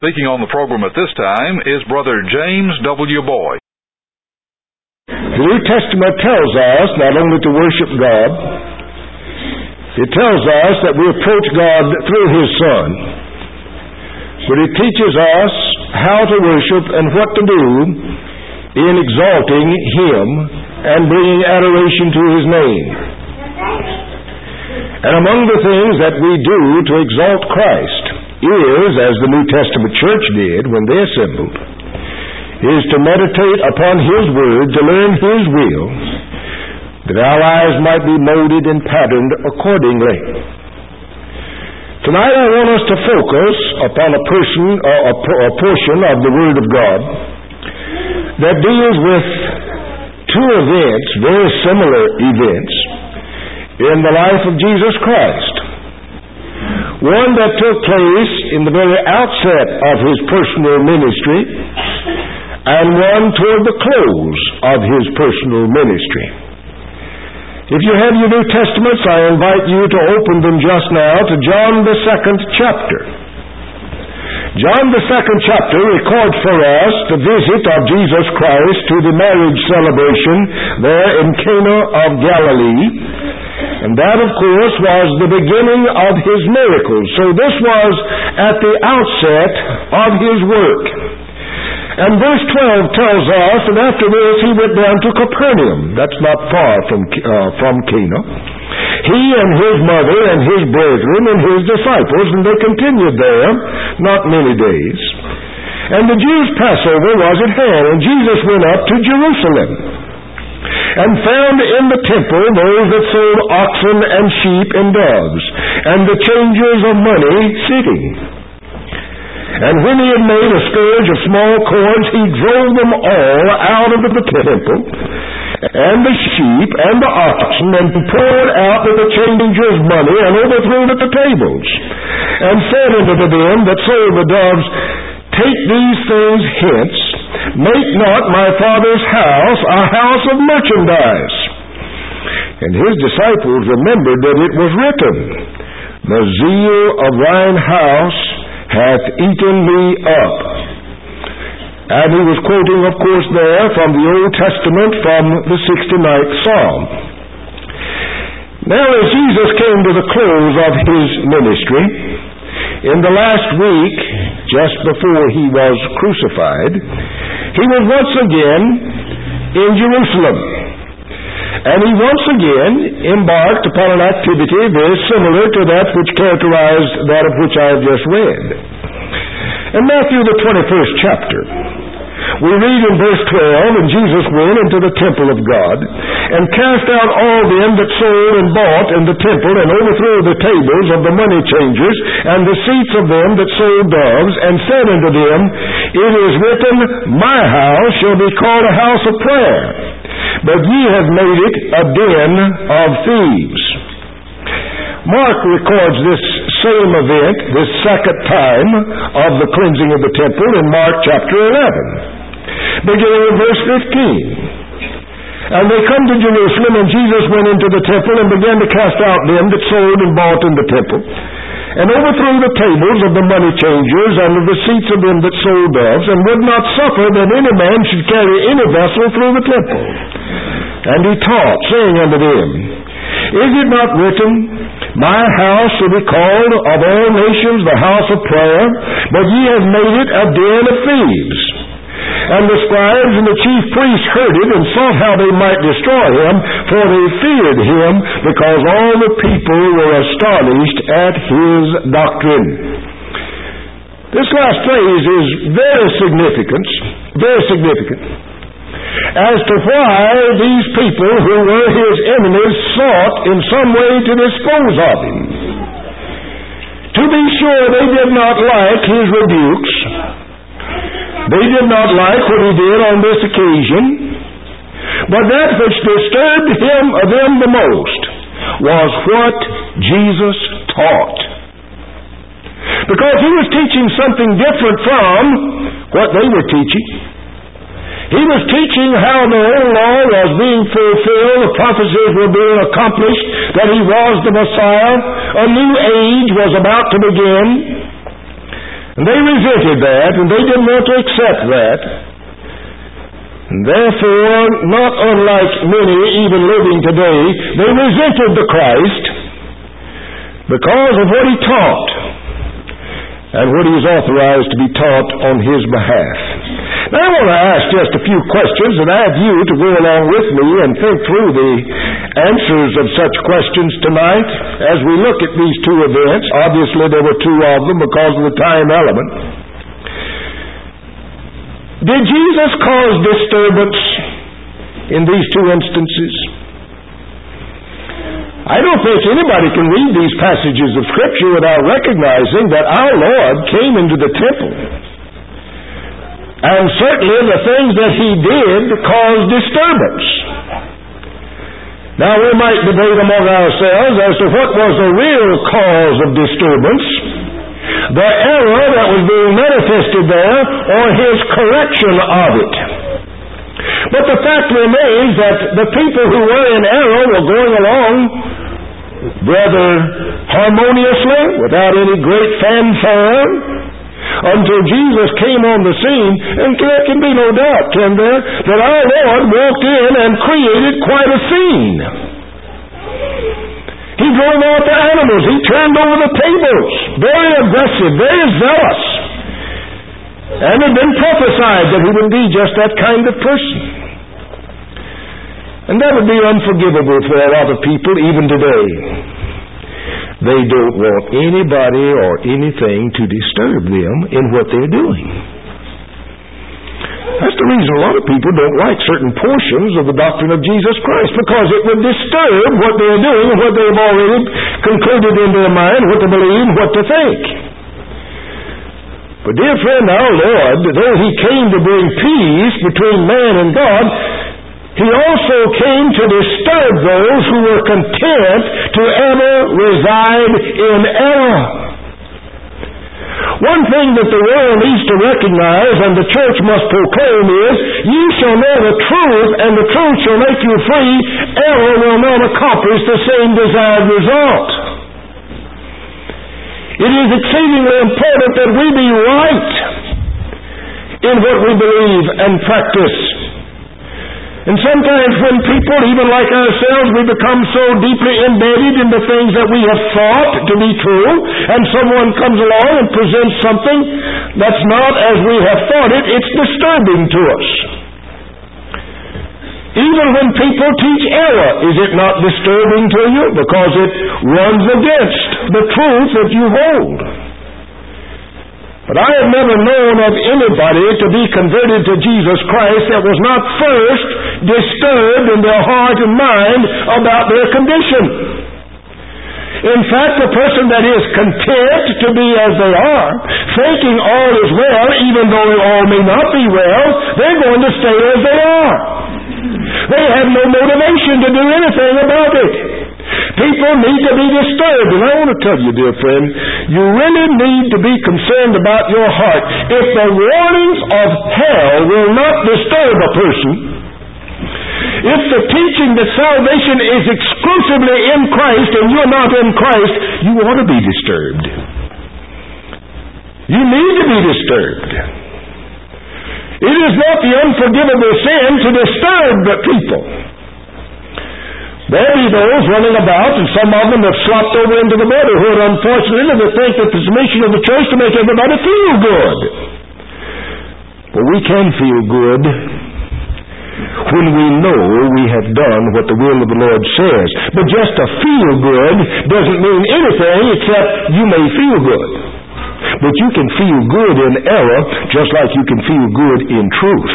Speaking on the program at this time is Brother James W. Boyd. The New Testament tells us not only to worship God, it tells us that we approach God through His Son, but it teaches us how to worship and what to do in exalting Him and bringing adoration to His name. And among the things that we do to exalt Christ is, as the New Testament church did when they assembled, is to meditate upon His Word, to learn His will, that our lives might be molded and patterned accordingly. Tonight I want us to focus upon a portion of the Word of God that deals with two events, very similar events, in the life of Jesus Christ. One that took place in the very outset of His personal ministry, and one toward the close of His personal ministry. If you have your New Testaments, I invite you to open them just now to John the 2nd chapter. John the 2nd chapter records for us the visit of Jesus Christ to the marriage celebration there in Cana of Galilee. And that, of course, was the beginning of His miracles. So this was at the outset of His work. And verse 12 tells us that after this He went down to Capernaum. That's not far from Cana. He and His mother and His brethren and His disciples, and they continued there not many days. And the Jews' Passover was at hand, and Jesus went up to Jerusalem, and found in the temple those that sold oxen and sheep and doves, and the changers of money sitting. And when He had made a scourge of small cords, He drove them all out of the temple, and the sheep and the oxen, and poured out the changers' money, and overthrew the tables, and said unto them that sold the doves, Take these things hence, make not my Father's house a house of merchandise. And His disciples remembered that it was written, The zeal of thine house hath eaten me up. And he was quoting, of course, there from the Old Testament, from the 69th Psalm. Now, as Jesus came to the close of His ministry, in the last week, just before He was crucified, He was once again in Jerusalem. And He once again embarked upon an activity very similar to that which characterized that of which I have just read. In Matthew the 21st chapter, we read in verse 12, And Jesus went into the temple of God, and cast out all them that sold and bought in the temple, and overthrew the tables of the money changers, and the seats of them that sold doves, and said unto them, It is written, My house shall be called a house of prayer, but ye have made it a den of thieves. Mark records this same event, this second time of the cleansing of the temple, in Mark chapter 11, beginning in verse 15. And they come to Jerusalem, and Jesus went into the temple and began to cast out them that sold and bought in the temple, and overthrew the tables of the money changers and of the seats of them that sold doves, and would not suffer that any man should carry any vessel through the temple. And He taught, saying unto them, Is it not written, My house shall be called of all nations the house of prayer, but ye have made it a den of thieves? And the scribes and the chief priests heard it, and sought how they might destroy Him, for they feared Him, because all the people were astonished at His doctrine. This last phrase is very significant, as to why these people who were His enemies sought in some way to dispose of Him. To be sure, they did not like His rebukes. They did not like what He did on this occasion. But that which disturbed them the most was what Jesus taught. Because He was teaching something different from what they were teaching. He was teaching how the old law was being fulfilled, the prophecies were being accomplished, that He was the Messiah, a new age was about to begin. And they resented that, and they didn't want to accept that. And therefore, not unlike many even living today, they resented the Christ because of what He taught and what He is authorized to be taught on His behalf. Now I want to ask just a few questions, and I have you to go along with me and think through the answers of such questions tonight as we look at these two events. Obviously there were two of them because of the time element. Did Jesus cause disturbance in these two instances? I don't think anybody can read these passages of Scripture without recognizing that our Lord came into the temple. And certainly the things that He did caused disturbance. Now we might debate among ourselves as to what was the real cause of disturbance, the error that was being manifested there, or His correction of it. But the fact remains that the people who were in error were going along rather harmoniously, without any great fanfare, until Jesus came on the scene. And there can be no doubt, can there, that our Lord walked in and created quite a scene. He drove out the animals. He turned over the tables. Very aggressive, very zealous. And it had been prophesied that He would be just that kind of person. And that would be unforgivable for a lot of people even today. They don't want anybody or anything to disturb them in what they're doing. That's the reason a lot of people don't like certain portions of the doctrine of Jesus Christ, because it would disturb what they're doing and what they've already concluded in their mind, what to believe, what to think. But dear friend, our Lord, though He came to bring peace between man and God, He also came to disturb those who were content to ever reside in error. One thing that the world needs to recognize and the church must proclaim is, "Ye shall know the truth, and the truth shall make you free." Error will not accomplish the same desired result. It is exceedingly important that we be right in what we believe and practice. And sometimes when people, even like ourselves, we become so deeply embedded in the things that we have thought to be true, and someone comes along and presents something that's not as we have thought it, it's disturbing to us. Even when people teach error, is it not disturbing to you? Because it runs against the truth that you hold. But I have never known of anybody to be converted to Jesus Christ that was not first disturbed in their heart and mind about their condition. In fact, the person that is content to be as they are, thinking all is well, even though all may not be well, they're going to stay as they are. They have no motivation to do anything about it. People need to be disturbed. And I want to tell you, dear friend, you really need to be concerned about your heart. If the warnings of hell will not disturb a person, if the teaching that salvation is exclusively in Christ and you're not in Christ, you ought to be disturbed. You need to be disturbed. It is not the unforgivable sin to disturb the people. There be those running about, and some of them have slopped over into the brotherhood, unfortunately, that think that it's the mission of the church to make everybody feel good. But we can feel good when we know we have done what the will of the Lord says. But just to feel good doesn't mean anything except you may feel good. But you can feel good in error just like you can feel good in truth.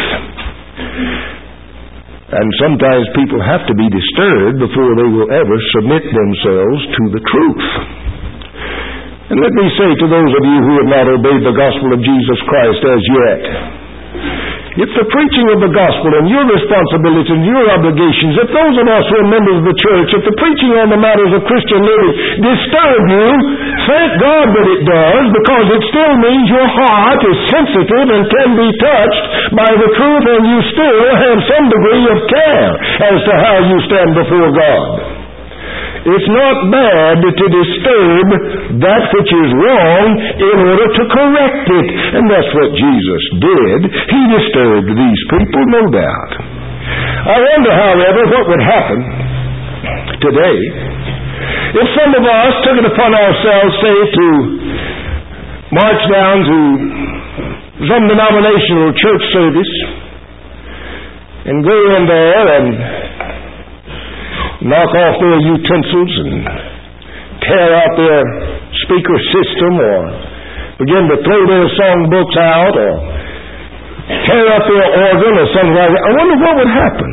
And sometimes people have to be disturbed before they will ever submit themselves to the truth. And let me say to those of you who have not obeyed the gospel of Jesus Christ as yet, if the preaching of the gospel and your responsibilities and your obligations, if those of us who are members of the church, if the preaching on the matters of Christian living disturb you, thank God that it does, because it still means your heart is sensitive and can be touched by the truth, and you still have some degree of care as to how you stand before God. It's not bad to disturb that which is wrong in order to correct it. And that's what Jesus did. He disturbed these people, no doubt. I wonder, however, what would happen today if some of us took it upon ourselves, say, to march down to some denominational church service and go in there and knock off their utensils and tear out their speaker system, or begin to throw their songbooks out, or tear up their organ or something like that. I wonder what would happen.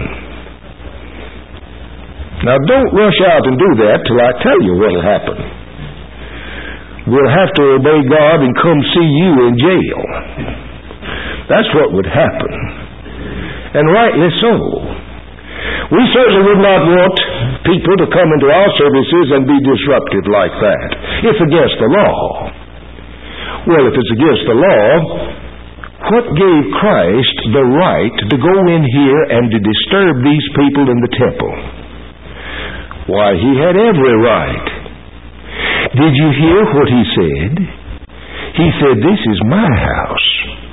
Now, don't rush out and do that till I tell you what will happen. We'll have to obey God and come see you in jail. That's what would happen. And rightly so. We certainly would not want people to come into our services and be disruptive like that. It's against the law. Well, if it's against the law, what gave Christ the right to go in here and to disturb these people in the temple? Why, He had every right. Did you hear what He said? He said, "This is my house."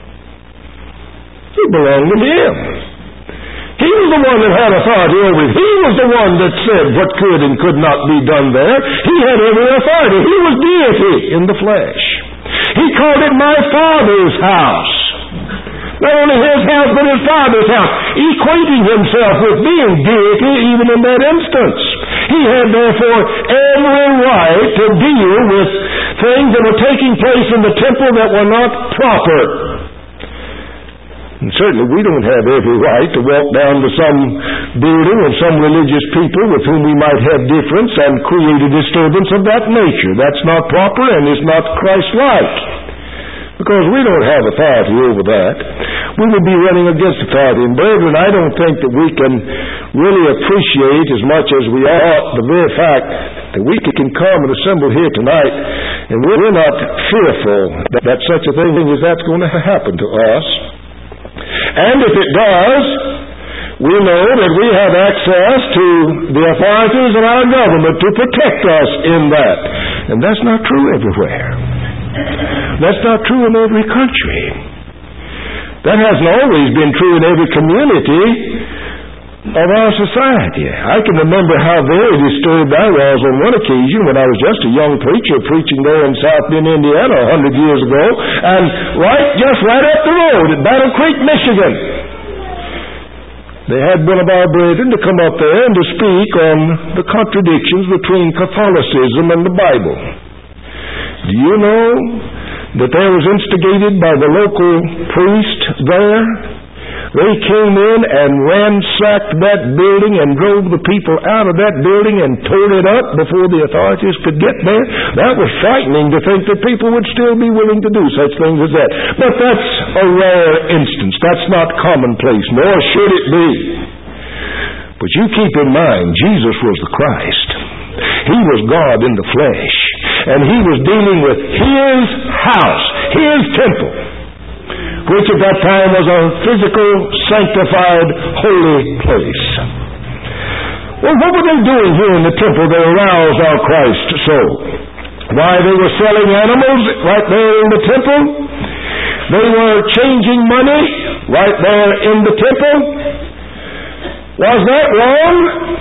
It belonged to Him. He was the one that had authority over it. He was the one that said what could and could not be done there. He had every authority. He was deity in the flesh. He called it my Father's house. Not only His house, but His Father's house, equating Himself with being deity even in that instance. He had, therefore, every right to deal with things that were taking place in the temple that were not proper. And certainly we don't have every right to walk down to some building of some religious people with whom we might have difference and create a disturbance of that nature. That's not proper and is not Christ-like. Because we don't have authority over that. We would be running against authority. And brethren, I don't think that we can really appreciate as much as we ought the very fact that we can come and assemble here tonight and we're not fearful that such a thing as that's going to happen to us. And if it does, we know that we have access to the authorities of our government to protect us in that. And that's not true everywhere. That's not true in every country. That hasn't always been true in every community of our society. I can remember how very disturbed I was on one occasion when I was just a young preacher preaching there in South Bend, Indiana 100 years ago, and just right up the road at Battle Creek, Michigan, they had one of our brethren to come up there and to speak on the contradictions between Catholicism and the Bible. Do you know that there was instigated by the local priest there? They came in and ransacked that building and drove the people out of that building and tore it up before the authorities could get there. That was frightening to think that people would still be willing to do such things as that. But that's a rare instance. That's not commonplace, nor should it be. But you keep in mind, Jesus was the Christ. He was God in the flesh. And He was dealing with His house, His temple, which at that time was a physical, sanctified, holy place. Well, what were they doing here in the temple that aroused our Christ so? Why, they were selling animals right there in the temple. They were changing money right there in the temple. Was that wrong?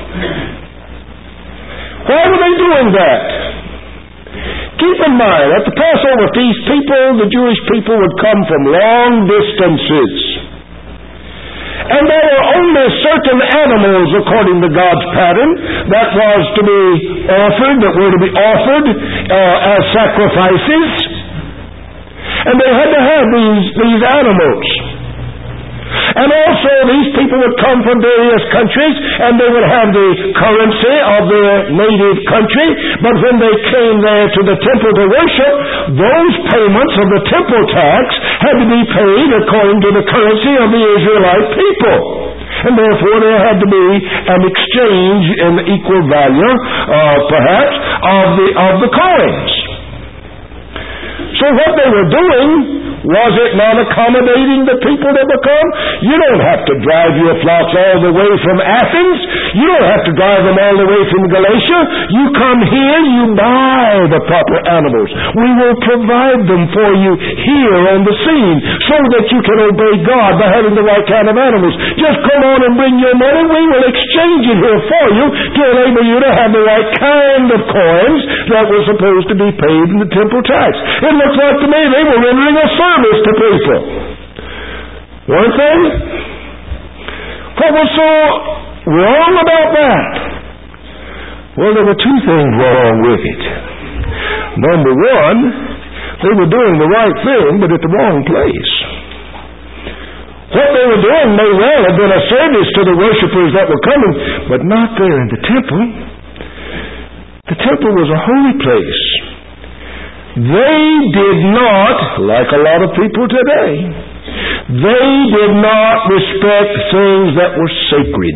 Why were they doing that? Keep in mind, at the Passover feast, the Jewish people would come from long distances. And there were only certain animals, according to God's pattern, that was to be offered, that were to be offered as sacrifices. And they had to have these animals. And also these people would come from various countries and they would have the currency of their native country, but when they came there to the temple to worship, those payments of the temple tax had to be paid according to the currency of the Israelite people. And therefore there had to be an exchange in the equal value, perhaps, of the coins. So what they were doing Was it not accommodating the people that were come? You don't have to drive your flocks all the way from Athens. You don't have to drive them all the way from Galatia. You come here, you buy the proper animals. We will provide them for you here on the scene so that you can obey God by having the right kind of animals. Just come on and bring your money. We will exchange it here for you to enable you to have the right kind of coins that were supposed to be paid in the temple tax. It looks like to me they were rendering a service to people. Weren't they? What was so wrong about that? Well, there were two things wrong with it. Number one, they were doing the right thing, but at the wrong place. What they were doing may well have been a service to the worshipers that were coming, but not there in the temple. The temple was a holy place. They did not, like a lot of people today, they did not respect things that were sacred.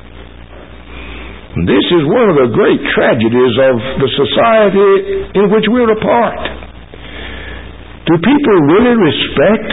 This is one of the great tragedies of the society in which we're a part. Do people really respect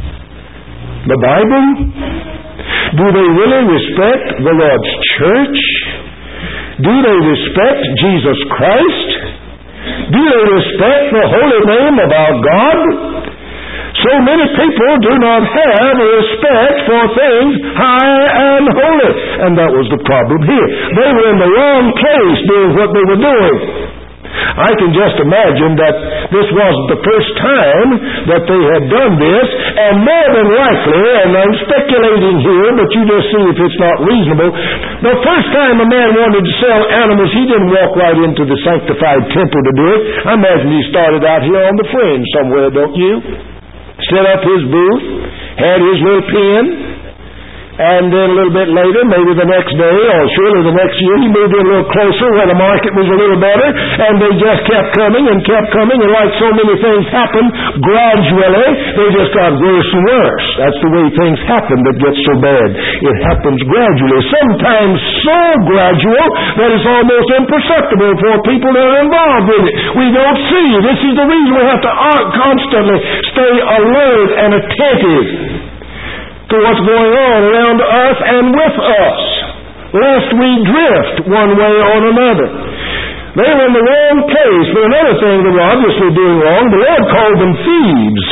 the Bible? Do they really respect the Lord's church? Do they respect Jesus Christ? Do they respect the holy name of our God? So many people do not have a respect for things high and holy. And that was the problem here. They were in the wrong place doing what they were doing. I can just imagine that this wasn't the first time that they had done this, and more than likely, and I'm speculating here, but you just see if it's not reasonable, the first time a man wanted to sell animals, he didn't walk right into the sanctified temple to do it. I imagine he started out here on the fringe somewhere, don't you? Set up his booth, had his little pen, and then a little bit later, maybe the next day or surely the next year, he moved in a little closer where the market was a little better, and they just kept coming, and like so many things happened, gradually, they just got worse and worse. That's the way things happen that get so bad. It happens gradually, sometimes so gradual that it's almost imperceptible for people that are involved in it. We don't see. This is the reason we have to constantly stay alert and attentive to what's going on around us and with us, lest we drift one way or another. They were in the wrong place. But another thing they were obviously doing wrong, the Lord called them thieves.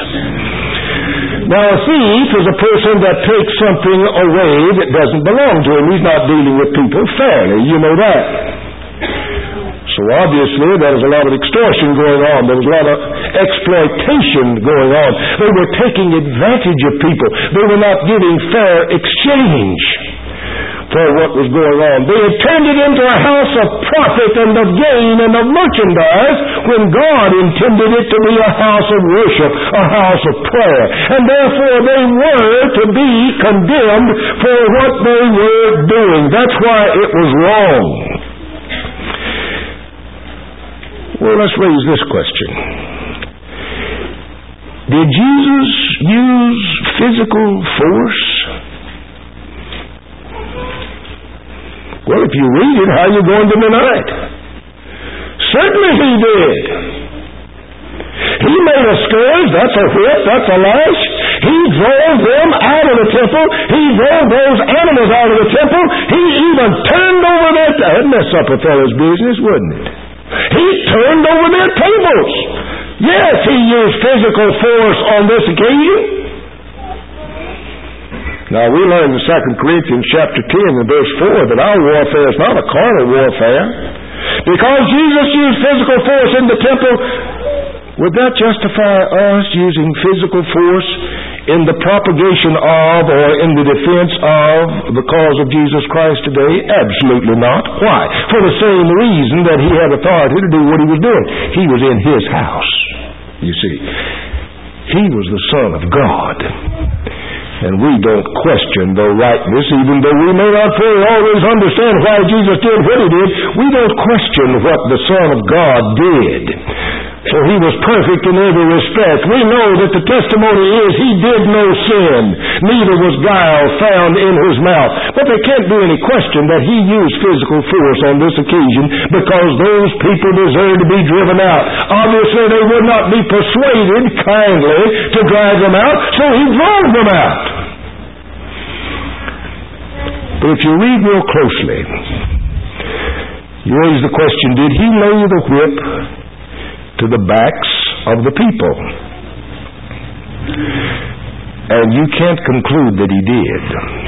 Now, a thief is a person that takes something away that doesn't belong to him. He's not dealing with people fairly. You know that. So obviously there was a lot of extortion going on. There was a lot of exploitation going on. They were taking advantage of people. They were not giving fair exchange for what was going on. They had turned it into a house of profit and of gain and of merchandise when God intended it to be a house of worship, a house of prayer. And therefore they were to be condemned for what they were doing. That's why it was wrong. Well, let's raise this question. Did Jesus use physical force? Well, if you read it, how are you going to deny it? Certainly he did. He made a scourge, that's a whip, that's a lash. He drove them out of the temple. He drove those animals out of the temple. He even turned over their... That'd mess up a fellow's business, wouldn't it? He turned over their tables. Yes, he used physical force on this occasion. Now, we learn in 2 Corinthians chapter 10 and verse 4 that our warfare is not a carnal warfare. Because Jesus used physical force in the temple, would that justify us using physical force in the propagation of or in the defense of the cause of Jesus Christ today? Absolutely not. Why? For the same reason that he had authority to do what he was doing. He was in his house, you see. He was the Son of God. And we don't question the rightness, even though we may not fully always understand why Jesus did what he did. We don't question what the Son of God did. For he was perfect in every respect. We know that the testimony is he did no sin, neither was guile found in his mouth. But there can't be any question that he used physical force on this occasion because those people deserved to be driven out. Obviously they would not be persuaded kindly to drive them out, so he drove them out. But if you read real closely, you raise the question, did he lay the whip to the backs of the people? And you can't conclude that he did.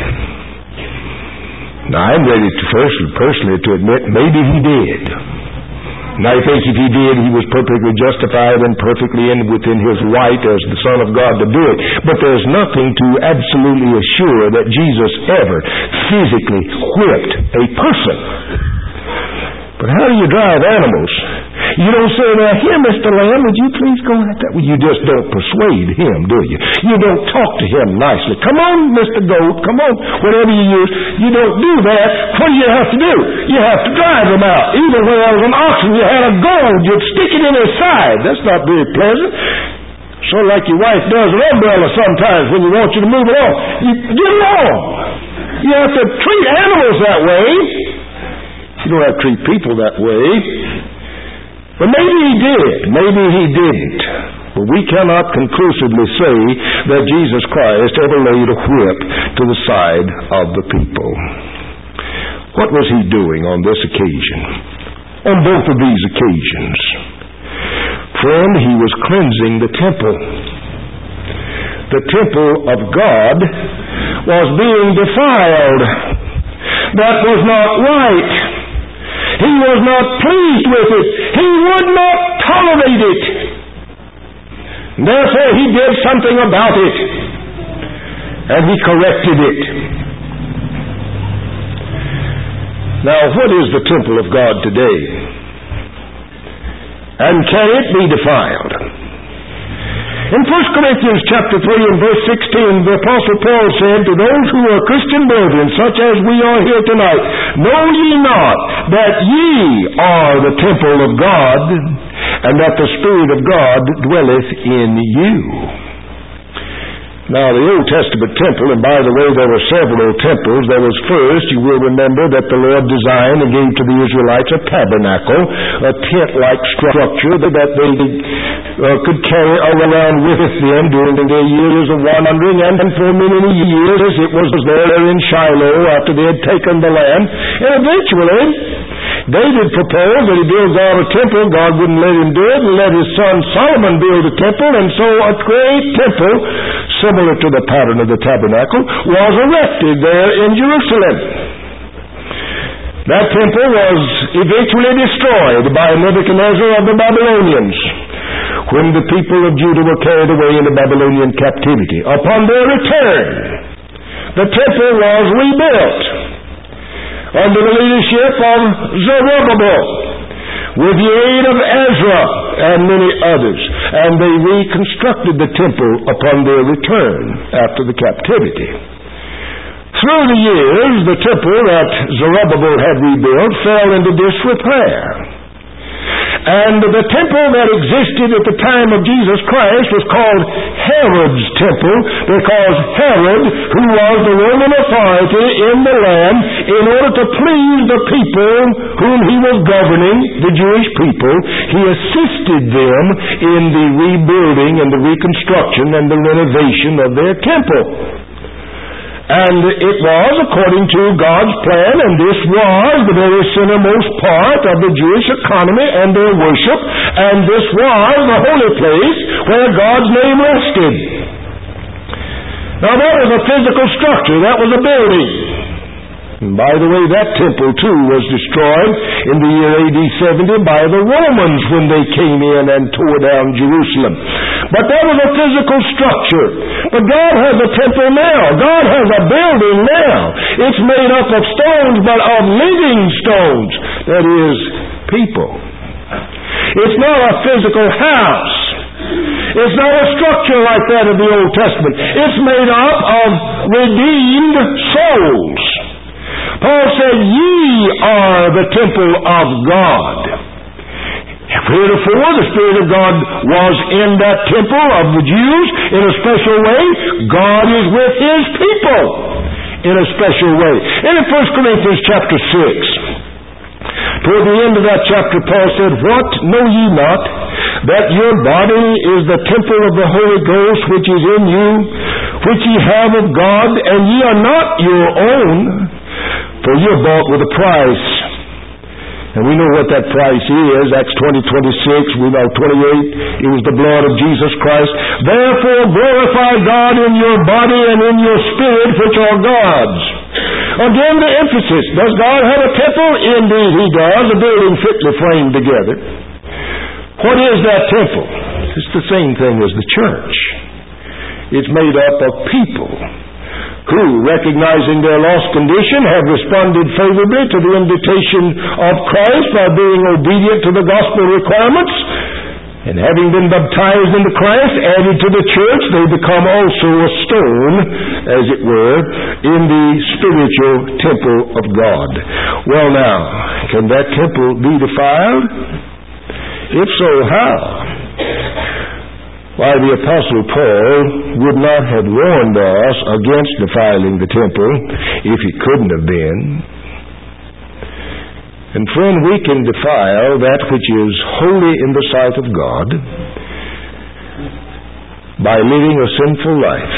Now, I'm ready to personally to admit maybe he did. And I think if he did, he was perfectly justified and perfectly within his right as the Son of God to do it. But there's nothing to absolutely assure that Jesus ever physically whipped a person. But how do you drive animals? You don't say, now, here, Mr. Lamb, would you please go like that? Well, you just don't persuade him, do you? You don't talk to him nicely. Come on, Mr. Goat, come on, whatever you use. You don't do that. What do you have to do? You have to drive him out. Even when there was an oxen, you had a goad, you'd stick it in his side. That's not very pleasant. Sort of like your wife does an umbrella sometimes when you want you to move along. You get along. You have to treat animals that way. You don't have to treat people that way. But maybe he did. Maybe he didn't. But we cannot conclusively say that Jesus Christ ever laid a whip to the side of the people. What was he doing on this occasion? On both of these occasions. Friend, he was cleansing the temple. The temple of God was being defiled. That was not right. He was not pleased with it. He would not tolerate it. Therefore, he did something about it. And he corrected it. Now, what is the temple of God today? And can it be defiled? In 1 Corinthians chapter 3 and verse 16, the Apostle Paul said, to those who are Christian brethren, such as we are here tonight, know ye not that ye are the temple of God, and that the Spirit of God dwelleth in you? Now, the Old Testament temple, and by the way, there were several temples. There was first, you will remember, that the Lord designed and gave to the Israelites a tabernacle, a tent-like structure that they could carry around with them during their years of wandering, and for many years it was there in Shiloh after they had taken the land. And eventually, David proposed that he build God a temple. God wouldn't let him do it, and let his son Solomon build a temple, and so a great temple, similar to the pattern of the tabernacle, was erected there in Jerusalem. That temple was eventually destroyed by Nebuchadnezzar of the Babylonians when the people of Judah were carried away into Babylonian captivity. Upon their return, the temple was rebuilt under the leadership of Zerubbabel, with the aid of Ezra and many others. And they reconstructed the temple upon their return after the captivity. Through the years, the temple that Zerubbabel had rebuilt fell into disrepair. And the temple that existed at the time of Jesus Christ was called Herod's temple, because Herod, who was the Roman authority in the land, in order to please the people whom he was governing, the Jewish people, he assisted them in the rebuilding and the reconstruction and the renovation of their temple. And it was according to God's plan, and this was the very centermost part of the Jewish economy and their worship, and this was the holy place where God's name rested. Now that was a physical structure, that was a building. And by the way, that temple too was destroyed in the year AD 70 by the Romans when they came in and tore down Jerusalem. But that was a physical structure. But God has a temple now. God has a building now. It's made up of stones, but of living stones. That is, people. It's not a physical house. It's not a structure like that of the Old Testament. It's made up of redeemed souls. Paul said, ye are the temple of God. Heretofore, the Spirit of God was in that temple of the Jews in a special way. God is with His people in a special way. And in 1 Corinthians chapter 6, toward the end of that chapter, Paul said, "What know ye not, that your body is the temple of the Holy Ghost, which is in you, which ye have of God, and ye are not your own, for ye are bought with a price." And we know what that price is. Acts 20:26, we know 28. It was the blood of Jesus Christ. "Therefore glorify God in your body and in your spirit, which are God's." Again, the emphasis. Does God have a temple? Indeed, He does. A building fitly framed together. What is that temple? It's the same thing as the church. It's made up of people who, recognizing their lost condition, have responded favorably to the invitation of Christ by being obedient to the gospel requirements, and having been baptized into Christ, added to the church, they become also a stone, as it were, in the spiritual temple of God. Well now, can that temple be defiled? If so, how? Why, the Apostle Paul would not have warned us against defiling the temple if he couldn't have been. And friend, we can defile that which is holy in the sight of God by living a sinful life.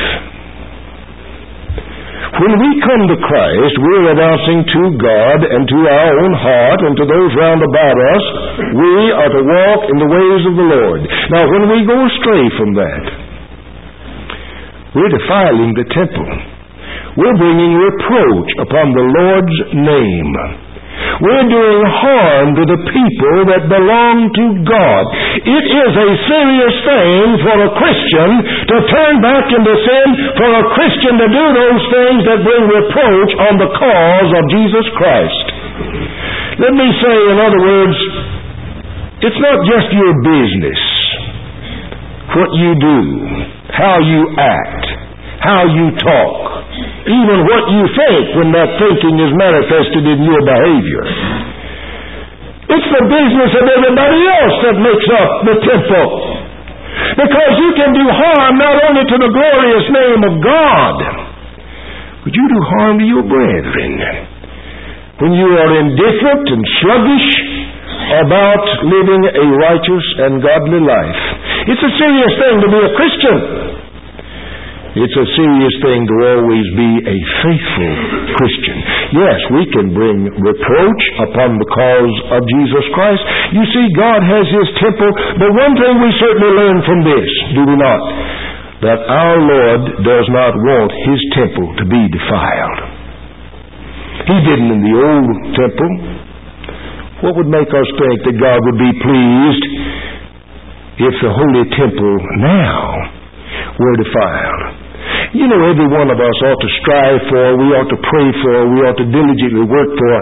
When we come to Christ, we're announcing to God and to our own heart and to those round about us, we are to walk in the ways of the Lord. Now, when we go astray from that, we're defiling the temple. We're bringing reproach upon the Lord's name. We're doing harm to the people that belong to God. It is a serious thing for a Christian to turn back into sin, for a Christian to do those things that bring reproach on the cause of Jesus Christ. Let me say, in other words, it's not just your business what you do, how you act, how you talk, even what you think when that thinking is manifested in your behavior. It's the business of everybody else that makes up the temple. Because you can do harm not only to the glorious name of God, but you do harm to your brethren when you are indifferent and sluggish about living a righteous and godly life. It's a serious thing to be a Christian. It's a serious thing to always be a faithful Christian. Yes, we can bring reproach upon the cause of Jesus Christ. You see, God has His temple, but one thing we certainly learn from this, do we not? That our Lord does not want His temple to be defiled. He didn't in the old temple. What would make us think that God would be pleased if the holy temple now were defiled? You know, every one of us ought to strive for, we ought to pray for, we ought to diligently work for,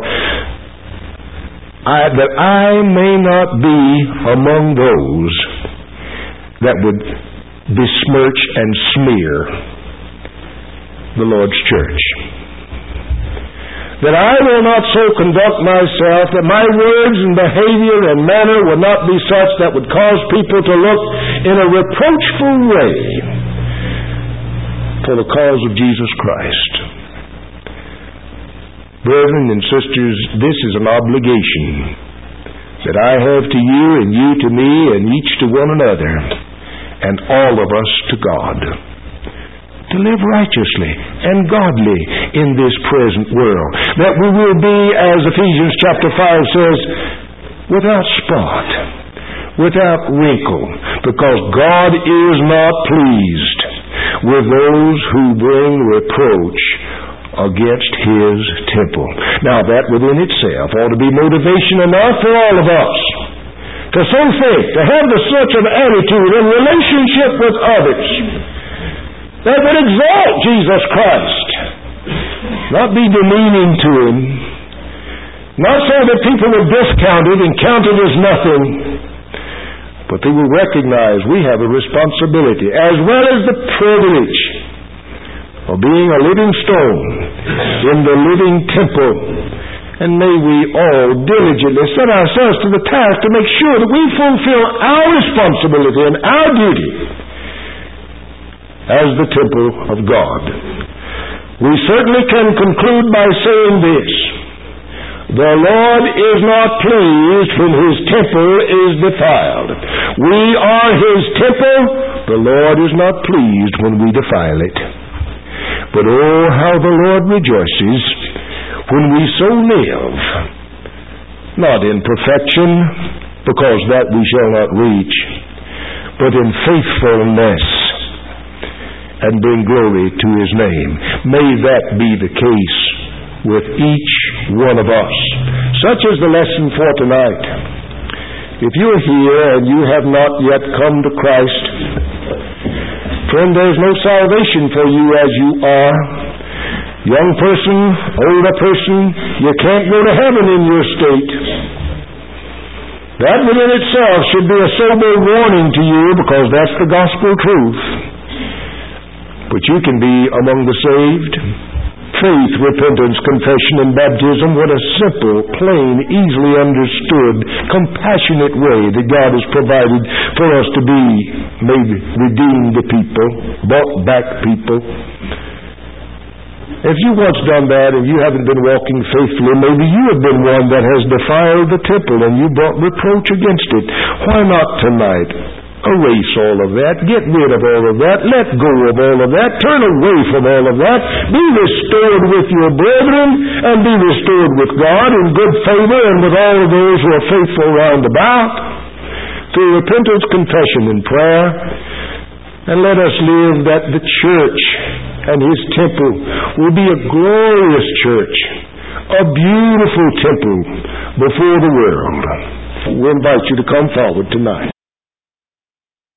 that I may not be among those that would besmirch and smear the Lord's church. That I will not so conduct myself that my words and behavior and manner will not be such that would cause people to look in a reproachful way for the cause of Jesus Christ. Brethren and sisters, this is an obligation that I have to you and you to me and each to one another and all of us to God, to live righteously and godly in this present world, that we will be, as Ephesians chapter 5 says, without spot, without wrinkle, because God is not pleased with those who bring reproach against His temple. Now, that within itself ought to be motivation enough for all of us to so think, to have such an attitude in relationship with others that would exalt Jesus Christ, not be demeaning to Him, not so that people would discount it and count it as nothing, but they will recognize we have a responsibility as well as the privilege of being a living stone in the living temple And may we all diligently set ourselves to the task to make sure that we fulfill our responsibility and our duty as the temple of God. We certainly can conclude by saying this: the Lord is not pleased when His temple is defiled. We are His temple. The Lord is not pleased when we defile it. But oh, how the Lord rejoices when we so live, not in perfection, because that we shall not reach, but in faithfulness, and bring glory to His name. May that be the case with each one of us. Such is the lesson for tonight. If you're here and you have not yet come to Christ, friend, there's no salvation for you as you are. Young person, older person, you can't go to heaven in your state. That within itself should be a sober warning to you, because that's the gospel truth. But you can be among the saved. Faith, repentance, confession, and baptism, what a simple, plain, easily understood, compassionate way that God has provided for us to be made redeemed people, bought back people. If you once done that and you haven't been walking faithfully, maybe you have been one that has defiled the temple and you brought reproach against it. Why not tonight erase all of that, get rid of all of that, let go of all of that, turn away from all of that, be restored with your brethren, and be restored with God in good favor and with all of those who are faithful round about, through repentance, confession, and prayer. And let us live that the church and His temple will be a glorious church, a beautiful temple before the world. We invite you to come forward tonight.